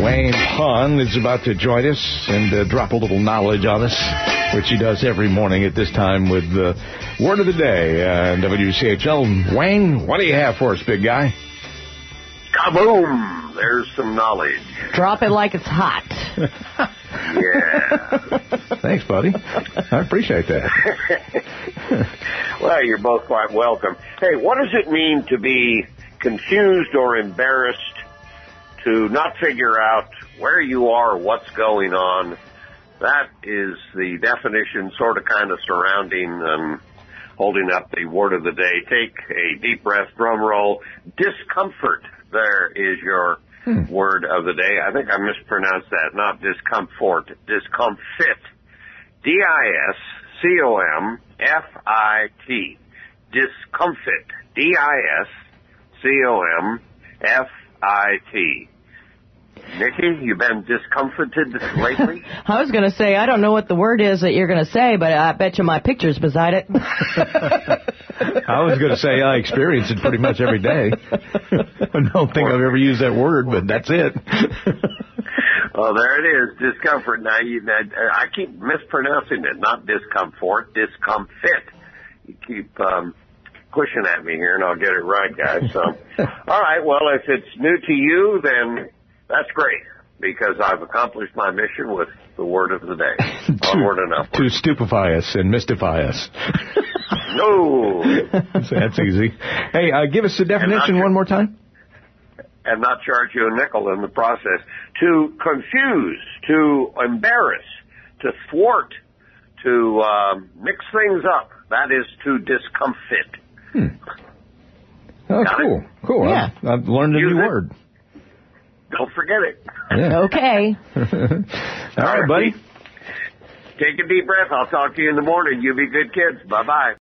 Wayne Pun is about to join us and drop a little knowledge on us, which he does every morning at this time with the Word of the Day on WCHL. Wayne, what do you have for us, big guy? Kaboom! There's some knowledge. Drop it like it's hot. Yeah. Thanks, buddy. I appreciate that. Well, you're both quite welcome. Hey, what does it mean to be confused or embarrassed, to not figure out where you are, what's going on? That is the definition, sort of kind of surrounding holding up the word of the day. Take a deep breath, drum roll. Discomfort. There is your word of the day. I think I mispronounced that. Not discomfort. Discomfit. D-I-S-C-O-M-F-I-T. Discomfit. D-I-S-C-O-M-F-I-T. Nikki, you been discomforted lately? I was going to say, I don't know what the word is that you're going to say, but I bet you my picture's beside it. I was going to say I experience it pretty much every day. I don't think I've ever used that word, but that's it. Well, there it is, discomfort. Now, I keep mispronouncing it, not discomfort, discomfit. You keep pushing at me here, and I'll get it right, guys. So, all right, well, if it's new to you, then that's great, because I've accomplished my mission with the word of the day. Onward and upward. To stupefy us and mystify us. No. That's easy. Hey, give us the definition one more time. And not charge you a nickel in the process. To confuse, to embarrass, to thwart, to mix things up. That is to discomfit. Oh, Got cool. it? Cool. Yeah. I've learned a new word. Don't forget it. Yeah. Okay. All right, buddy. Take a deep breath. I'll talk to you in the morning. You be good kids. Bye-bye.